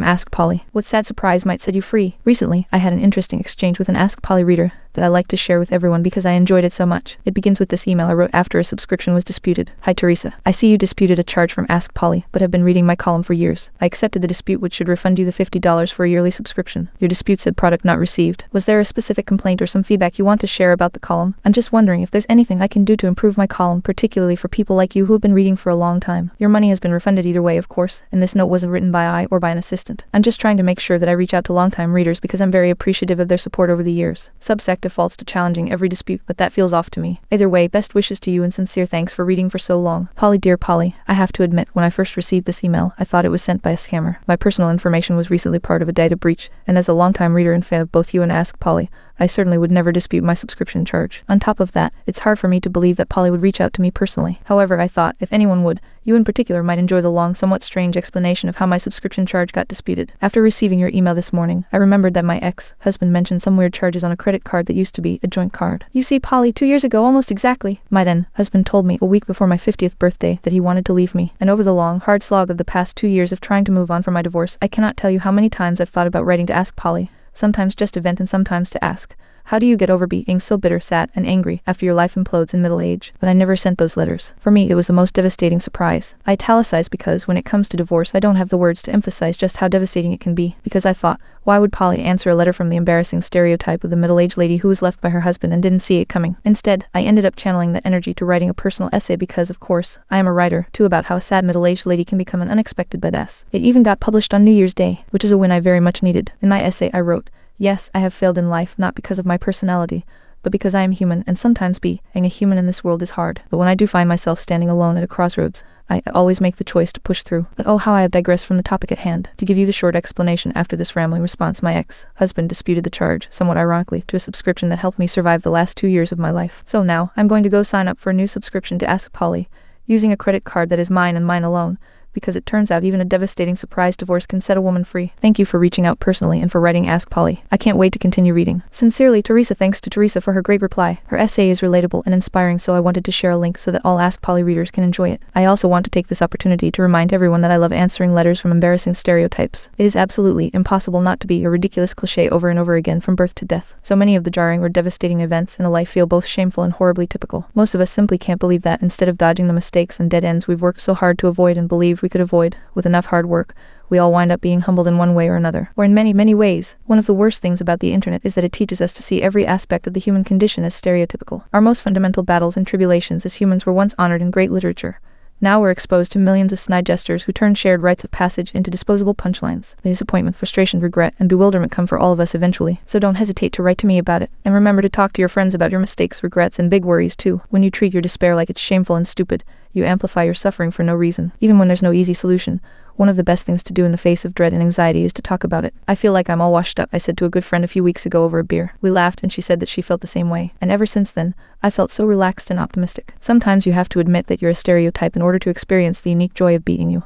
Ask Polly. What sad surprise might set you free? Recently, I had an interesting exchange with an Ask Polly reader that I like to share with everyone because I enjoyed it so much. It begins with this email I wrote after a subscription was disputed. Hi Teresa. I see you disputed a charge from Ask Polly, but have been reading my column for years. I accepted the dispute, which should refund you the $50 for a yearly subscription. Your dispute said product not received. Was there a specific complaint or some feedback you want to share about the column? I'm just wondering if there's anything I can do to improve my column, particularly for people like you who have been reading for a long time. Your money has been refunded either way, of course, and this note wasn't written by I or by an assistant. I'm just trying to make sure that I reach out to longtime readers because I'm very appreciative of their support over the years. Substack defaults to challenging every dispute, but that feels off to me. Either way, best wishes to you and sincere thanks for reading for so long. Polly, dear Polly, I have to admit, when I first received this email, I thought it was sent by a scammer. My personal information was recently part of a data breach, and as a longtime reader and fan of both you and Ask Polly, I certainly would never dispute my subscription charge. On top of that, it's hard for me to believe that Polly would reach out to me personally. However, I thought, if anyone would, you in particular might enjoy the long, somewhat strange explanation of how my subscription charge got disputed. After receiving your email this morning, I remembered that my ex-husband mentioned some weird charges on a credit card that used to be a joint card. You see, Polly, 2 years ago, almost exactly, my then-husband told me a week before my 50th birthday that he wanted to leave me. And over the long, hard slog of the past 2 years of trying to move on from my divorce, I cannot tell you how many times I've thought about writing to Ask Polly, sometimes just to vent and sometimes to ask, how do you get over being so bitter, sad, and angry after your life implodes in middle age? But I never sent those letters. For me, it was the most devastating surprise. I italicized because when it comes to divorce, I don't have the words to emphasize just how devastating it can be. Because I thought, why would Polly answer a letter from the embarrassing stereotype of the middle-aged lady who was left by her husband and didn't see it coming? Instead, I ended up channeling that energy to writing a personal essay because, of course, I am a writer, too, about how a sad middle-aged lady can become an unexpected badass. It even got published on New Year's Day, which is a win I very much needed. In my essay, I wrote, yes, I have failed in life, not because of my personality, but because I am human, and sometimes being a human in this world is hard. But when I do find myself standing alone at a crossroads, I always make the choice to push through. But oh, how I have digressed from the topic at hand. To give you the short explanation after this rambling response, my ex-husband disputed the charge, somewhat ironically, to a subscription that helped me survive the last 2 years of my life. So now, I'm going to go sign up for a new subscription to Ask Polly, using a credit card that is mine and mine alone, because it turns out even a devastating surprise divorce can set a woman free. Thank you for reaching out personally and for writing Ask Polly. I can't wait to continue reading. Sincerely, Teresa. Thanks to Teresa for her great reply. Her essay is relatable and inspiring, so I wanted to share a link so that all Ask Polly readers can enjoy it. I also want to take this opportunity to remind everyone that I love answering letters from embarrassing stereotypes. It is absolutely impossible not to be a ridiculous cliche over and over again from birth to death. So many of the jarring or devastating events in a life feel both shameful and horribly typical. Most of us simply can't believe that, instead of dodging the mistakes and dead ends we've worked so hard to avoid and believed we could avoid with enough hard work, we all wind up being humbled in one way or another, or in many, many ways. One of the worst things about the internet is that it teaches us to see every aspect of the human condition as stereotypical. Our most fundamental battles and tribulations as humans were once honored in great literature. Now we're exposed to millions of snide jesters who turn shared rites of passage into disposable punchlines. The disappointment, frustration, regret, and bewilderment come for all of us eventually, so don't hesitate to write to me about it. And remember to talk to your friends about your mistakes, regrets, and big worries too. When you treat your despair like it's shameful and stupid, you amplify your suffering for no reason. Even when there's no easy solution, one of the best things to do in the face of dread and anxiety is to talk about it. I feel like I'm all washed up, I said to a good friend a few weeks ago over a beer. We laughed and she said that she felt the same way. And ever since then, I felt so relaxed and optimistic. Sometimes you have to admit that you're a stereotype in order to experience the unique joy of being you.